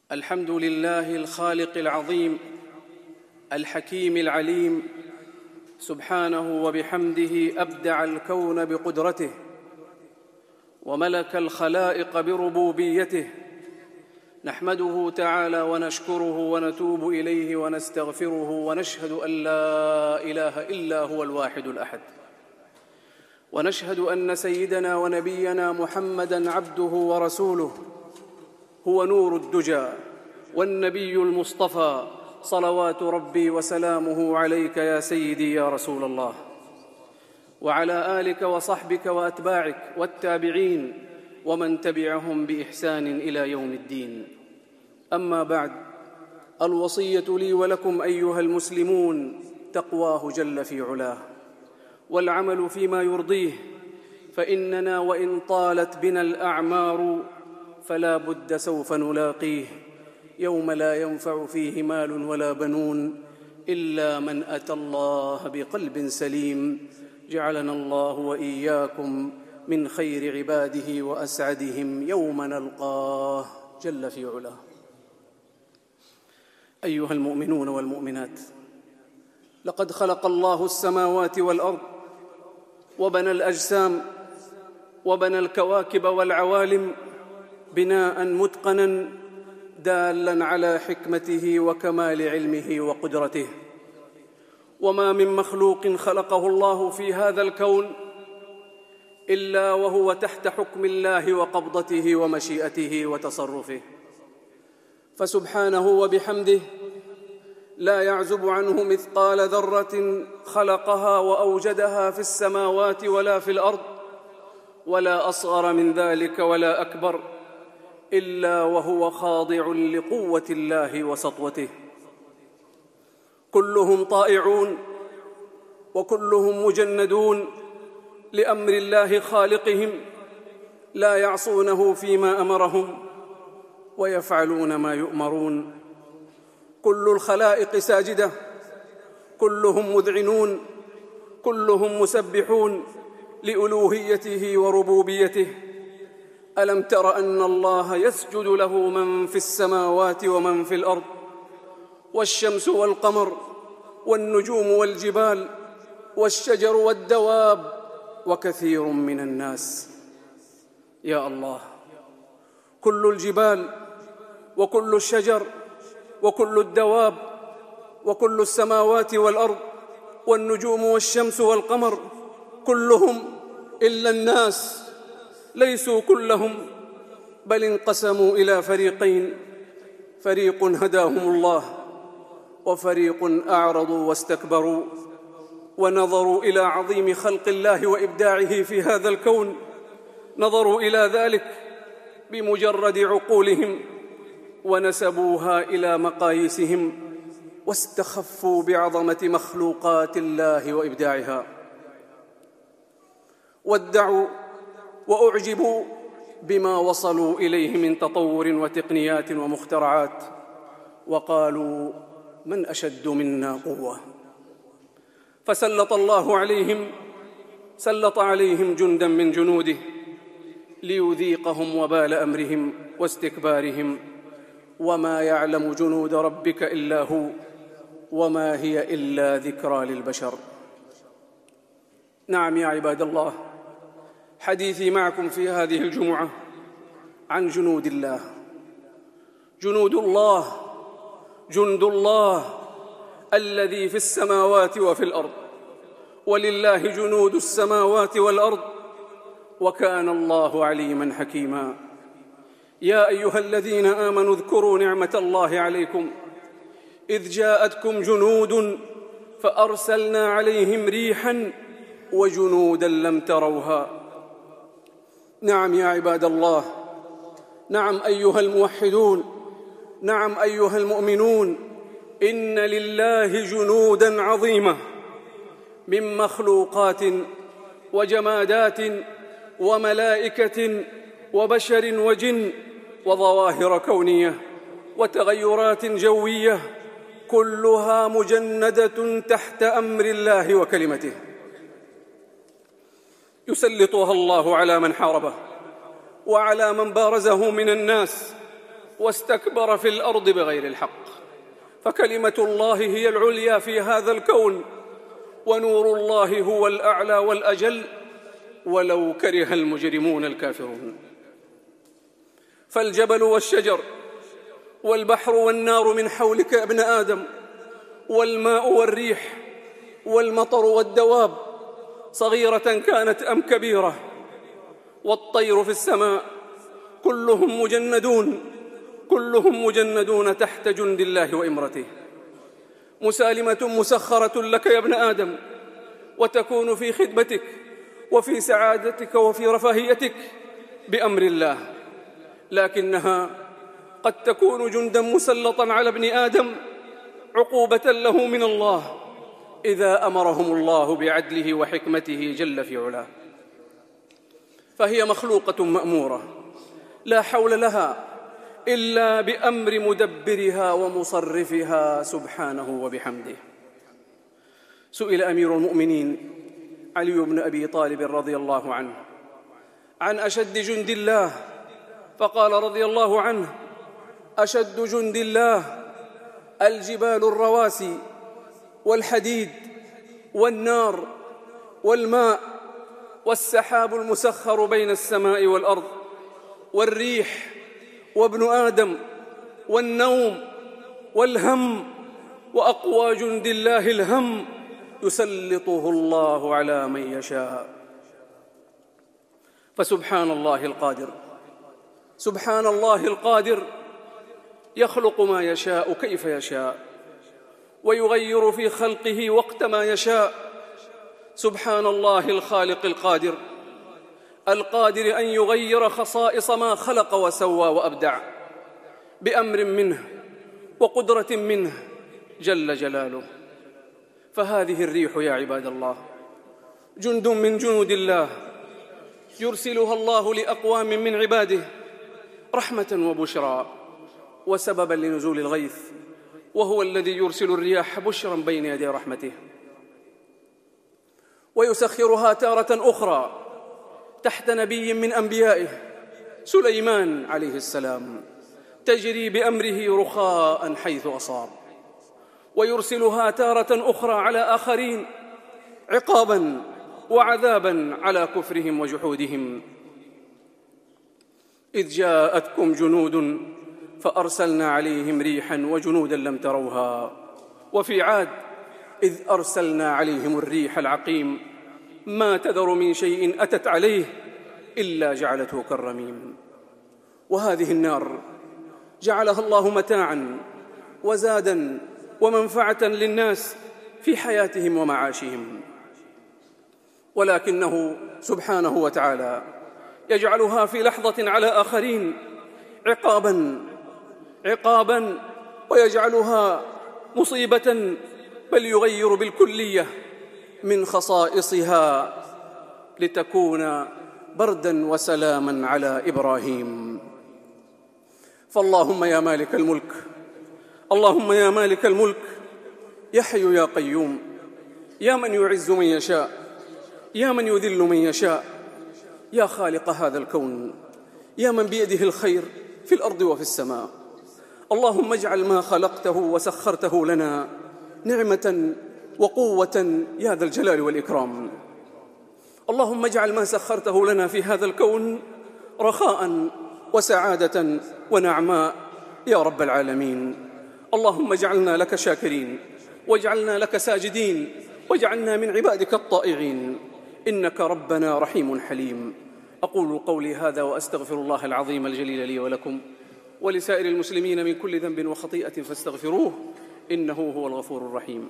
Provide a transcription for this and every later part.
الحمد لله الخالق العظيم الحكيم العليم، سبحانه وبحمده أبدع الكون بقدرته وملك الخلائق بربوبيته. نحمده تعالى ونشكره ونتوب إليه ونستغفره، ونشهد أن لا إله إلا هو الواحد الأحد، ونشهد أن سيدنا ونبينا محمدًا عبده ورسوله، هو نور الدجى والنبي المصطفى، صلوات ربي وسلامه عليك يا سيدي يا رسول الله، وعلى آلك وصحبك وأتباعك والتابعين ومن تبعهم بإحسان إلى يوم الدين. أما بعد، الوصية لي ولكم أيها المسلمون تقواه جل في علاه، والعمل فيما يرضيه، فإننا وإن طالت بنا الأعمار فلا بد سوف نلاقيه يوم لا ينفع فيه مال ولا بنون إلا من أتى الله بقلب سليم. جعلنا الله وإياكم من خير عباده وأسعدهم يوم نلقاه جل في علاه. أيها المؤمنون والمؤمنات، لقد خلق الله السماوات والأرض وبنى الأجسام وبنى الكواكب والعوالم بناء متقنا دالا على حكمته وكمال علمه وقدرته، وما من مخلوق خلقه الله في هذا الكون إلا وهو تحت حكم الله وقبضته ومشيئته وتصرفه، فسبحانه وبحمده لا يعزب عنه مثقال ذرة خلقها وأوجدها في السماوات ولا في الأرض، ولا أصغر من ذلك ولا أكبر، إلا وهو خاضع لقوة الله وسطوته. كلهم طائعون وكلهم مجندون لأمر الله خالقهم، لا يعصونه فيما أمرهم ويفعلون ما يؤمرون. كل الخلائق ساجدة، كلهم مذعنون، كلهم مسبحون لألوهيته وربوبيته. ألم تر أن الله يسجد له من في السماوات ومن في الأرض، والشمس والقمر والنجوم والجبال والشجر والدواب وكثير من الناس. يا الله، كل الجبال وكل الشجر وكل الدواب وكل السماوات والأرض والنجوم والشمس والقمر كلهم إلا الناس ليسوا كلهم، بل انقسموا إلى فريقين: فريق هداهم الله وفريق أعرضوا واستكبروا ونظروا إلى عظيم خلق الله وإبداعه في هذا الكون، نظروا إلى ذلك بمجرد عقولهم ونسبوها إلى مقاييسهم، واستخفوا بعظمة مخلوقات الله وإبداعها، وادعوا وأعجبوا بما وصلوا إليه من تطور وتقنيات ومخترعات، وقالوا: من أشد منا قوة؟ فسلط الله عليهم جندا من جنوده ليذيقهم وبال أمرهم واستكبارهم، وما يعلم جنود ربك إلا هو، وما هي إلا ذكرى للبشر. نعم يا عباد الله، حديثي معكم في هذه الجمعة عن جنود الله. جنود الله، جند الله الذي في السماوات وفي الأرض، ولله جنود السماوات والأرض، وكان الله عليما حكيما. يا أيها الذين آمنوا اذكروا نعمة الله عليكم إذ جاءتكم جنود فأرسلنا عليهم ريحا وجنودا لم تروها. نعم يا عباد الله، نعم أيها الموحدون، نعم أيها المؤمنون، إن لله جنودا عظيمة من مخلوقات وجمادات وملائكة وبشر وجن وظواهر كونية وتغيرات جوية، كلها مجندة تحت أمر الله وكلمته، يسلطها الله على من حاربه وعلى من بارزه من الناس، واستكبر في الأرض بغير الحق. فكلمة الله هي العليا في هذا الكون، ونور الله هو الأعلى والأجل، ولو كره المجرمون الكافرون. فالجبل والشجر والبحر والنار من حولك يا ابن آدم، والماء والريح والمطر والدواب، صغيرة كانت أم كبيرة، والطير في السماء، كلهم مجندون تحت جند الله وإمرته، مسالمة مسخرة لك يا ابن آدم، وتكون في خدمتك وفي سعادتك وفي رفاهيتك بأمر الله، لكنها قد تكون جندا مسلطا على ابن آدم عقوبة له من الله إذا أمرهم الله بعدله وحكمته جل في علاه. فهي مخلوقة مأمورة لا حول لها إلا بأمر مدبرها ومصرفها سبحانه وبحمده. سئل أمير المؤمنين علي بن أبي طالب رضي الله عنه عن أشد جند الله، فقال رضي الله عنه: أشد جند الله الجبال الرواسي والحديد والنار والماء والسحاب المسخر بين السماء والأرض والريح وابن آدم والنوم والهم، وأقوى جند الله الهم يسلطه الله على من يشاء. فسبحان الله القادر، سبحان الله القادر، يخلق ما يشاء كيف يشاء، ويغير في خلقه وقت ما يشاء. سبحان الله الخالق القادر، القادر أن يغير خصائص ما خلق وسوى وأبدع بأمر منه وقدرة منه جل جلاله. فهذه الريح يا عباد الله جند من جنود الله، يرسلها الله لأقوام من عباده رحمة وبشرى وسببا لنزول الغيث، وهو الذي يرسل الرياح بشرا بين يدي رحمته، ويسخرها تارة أخرى تحت نبي من أنبيائه سليمان عليه السلام، تجري بأمره رخاء حيث أصاب، ويرسلها تارة أخرى على آخرين عقابا وعذابا على كفرهم وجحودهم. إذ جاءتكم جنود فأرسلنا عليهم ريحا وجنودا لم تروها. وفي عاد إذ أرسلنا عليهم الريح العقيم ما تذر من شيء أتت عليه إلا جعلته كالرميم. وهذه النار جعلها الله متاعا وزادا ومنفعة للناس في حياتهم ومعاشهم، ولكنه سبحانه وتعالى يجعلها في لحظة على آخرين عقابا ويجعلها مصيبة، بل يغير بالكلية من خصائصها لتكون بردا وسلاما على إبراهيم. فاللهم يا مالك الملك، اللهم يا مالك الملك، يا حي يا قيوم، يا من يعز من يشاء، يا من يذل من يشاء، يا خالق هذا الكون، يا من بيده الخير في الأرض وفي السماء، اللهم اجعل ما خلقته وسخرته لنا نعمة وقوة يا ذا الجلال والإكرام. اللهم اجعل ما سخرته لنا في هذا الكون رخاء وسعادة ونعماء يا رب العالمين. اللهم اجعلنا لك شاكرين، واجعلنا لك ساجدين، واجعلنا من عبادك الطائعين، إنك ربنا رحيم حليم. أقول قولي هذا وأستغفر الله العظيم الجليل لي ولكم ولسائر المسلمين من كل ذنب وخطيئة فاستغفروه إنه هو الغفور الرحيم.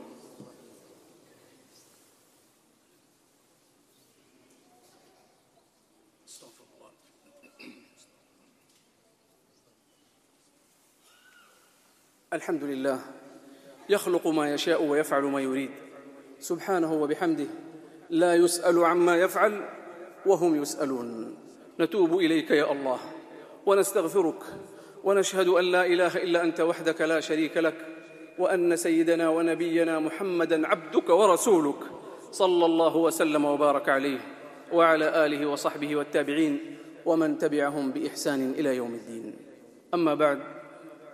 الحمد لله يخلق ما يشاء ويفعل ما يريد سبحانه وبحمده، لا يسأل عما يفعل وهم يسألون. نتوب إليك يا الله ونستغفرك، ونشهد أن لا إله إلا أنت وحدك لا شريك لك، وأن سيدنا ونبينا محمدًا عبدك ورسولك صلى الله وسلم وبارك عليه وعلى آله وصحبه والتابعين ومن تبعهم بإحسان إلى يوم الدين. أما بعد،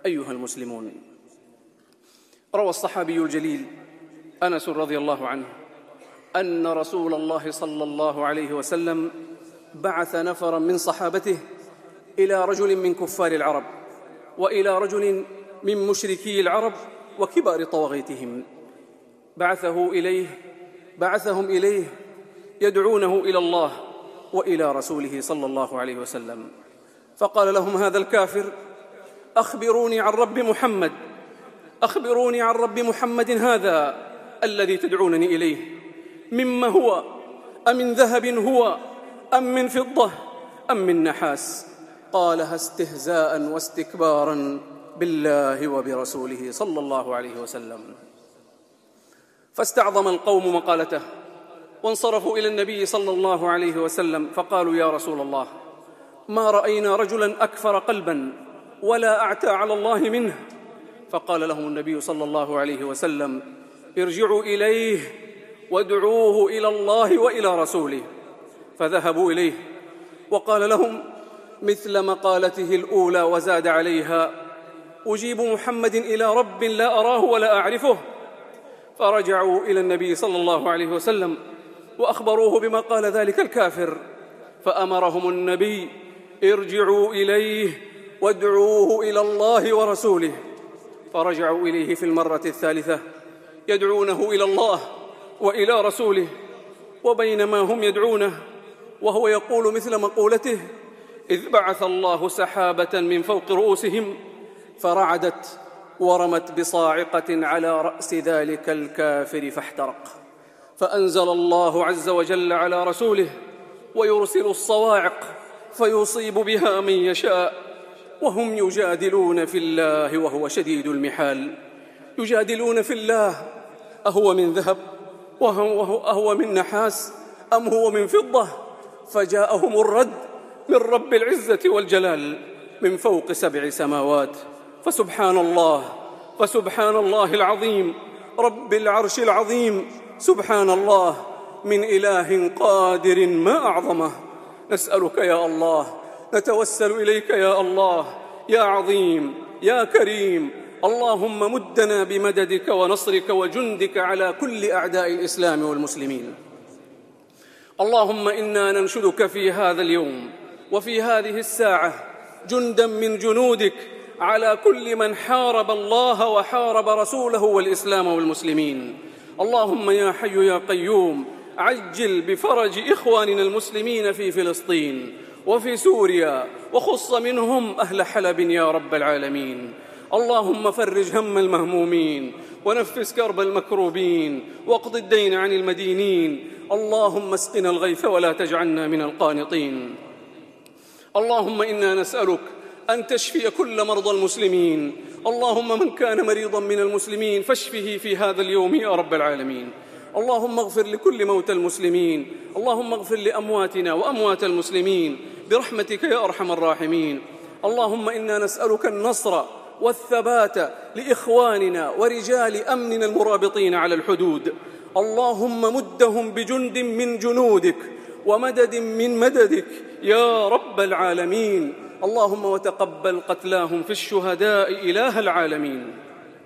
أيها المسلمون، روى الصحابي الجليل أنس رضي الله عنه أن رسول الله صلى الله عليه وسلم بعث نفرا من صحابته إلى رجل من كفار العرب وإلى رجل من مشركي العرب وكبار طواغيتهم، بعثهم إليه يدعونه إلى الله وإلى رسوله صلى الله عليه وسلم. فقال لهم هذا الكافر: أخبروني عن رب محمد هذا الذي تدعونني إليه، مما هو؟ أمن ذهب هو أم من فضة أم من نحاس؟ قالها استهزاء واستكبارا بالله وبرسوله صلى الله عليه وسلم. فاستعظم القوم مقالته وانصرفوا إلى النبي صلى الله عليه وسلم فقالوا: يا رسول الله، ما رأينا رجلا أكفر قلبا ولا أعتى على الله منه. فقال لهم النبي صلى الله عليه وسلم: ارجعوا إليه وادعوه إلى الله وإلى رسوله. فذهبوا إليه وقال لهم مثل مقالته الأولى وزاد عليها: أجيب محمد إلى رب لا أراه ولا أعرفه. فرجعوا إلى النبي صلى الله عليه وسلم وأخبروه بما قال ذلك الكافر، فأمرهم النبي: ارجعوا إليه وادعوه إلى الله ورسوله. فرجعوا إليه في المرة الثالثة يدعونه إلى الله وإلى رسوله، وبينما هم يدعونه وهو يقول مثل مقولته إذ بعث الله سحابة من فوق رؤوسهم فرعدت ورمت بصاعقة على رأس ذلك الكافر فاحترق. فأنزل الله عز وجل على رسوله: ويرسل الصواعق فيصيب بها من يشاء وهم يجادلون في الله وهو شديد المحال. يجادلون في الله، أهو من ذهب أهو من نحاس أم هو من فضة؟ فجاءهم الرد من رب العزة والجلال من فوق 7 سماوات. فسبحان الله العظيم رب العرش العظيم، سبحان الله من إله قادر ما أعظمه. نسألك يا الله، نتوسل إليك يا الله، يا عظيم يا كريم، اللهم مدنا بمددك ونصرك وجندك على كل أعداء الإسلام والمسلمين. اللهم إنا ننشدك في هذا اليوم وفي هذه الساعة جندا من جنودك على كل من حارب الله وحارب رسوله والإسلام والمسلمين. اللهم يا حي يا قيوم عجل بفرج إخواننا المسلمين في فلسطين وفي سوريا، وخص منهم أهل حلب يا رب العالمين. اللهم فرج هم المهمومين ونفس كرب المكروبين واقض الدين عن المدينين. اللهم اسقنا الغيث ولا تجعلنا من القانطين. اللهم إنا نسألك أن تشفي كل مرضى المسلمين. اللهم من كان مريضا من المسلمين فاشفه في هذا اليوم يا رب العالمين. اللهم اغفر لكل موتى المسلمين. اللهم اغفر لأمواتنا وأموات المسلمين برحمتك يا أرحم الراحمين. اللهم إنا نسألك النصر والثبات لإخواننا ورجال أمننا المرابطين على الحدود. اللهم مدهم بجند من جنودك ومدد من مددك يا رب العالمين. اللهم وتقبل قتلاهم في الشهداء إله العالمين.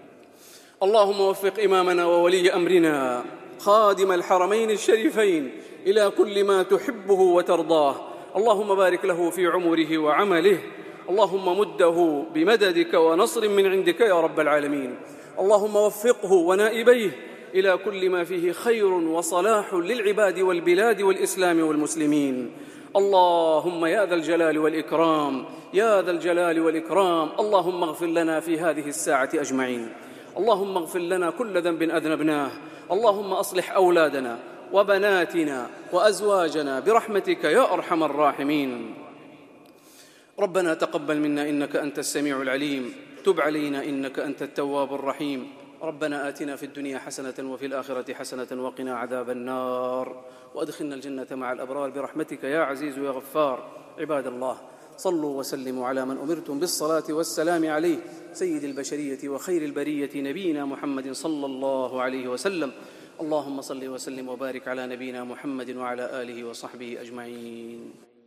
اللهم وفق إمامنا وولي أمرنا خادم الحرمين الشريفين إلى كل ما تحبه وترضاه. اللهم بارك له في عمره وعمله. اللهم مده بمددك ونصر من عندك يا رب العالمين. اللهم وفقه ونائبيه إلى كل ما فيه خير وصلاح للعباد والبلاد والإسلام والمسلمين. اللهم يا ذا الجلال والإكرام، يا ذا الجلال والإكرام، اللهم اغفر لنا في هذه الساعة أجمعين. اللهم اغفر لنا كل ذنب أذنبناه. اللهم أصلح أولادنا وبناتنا وأزواجنا برحمتك يا أرحم الراحمين. ربنا تقبل منا إنك أنت السميع العليم، تب علينا إنك أنت التواب الرحيم. ربنا آتنا في الدنيا حسنة وفي الآخرة حسنة وقنا عذاب النار، وأدخلنا الجنة مع الأبرار برحمتك يا عزيز يا غفار. عباد الله، صلوا وسلموا على من أمرتم بالصلاة والسلام عليه، سيد البشرية وخير البرية نبينا محمد صلى الله عليه وسلم. اللهم صل وسلم وبارك على نبينا محمد وعلى آله وصحبه أجمعين.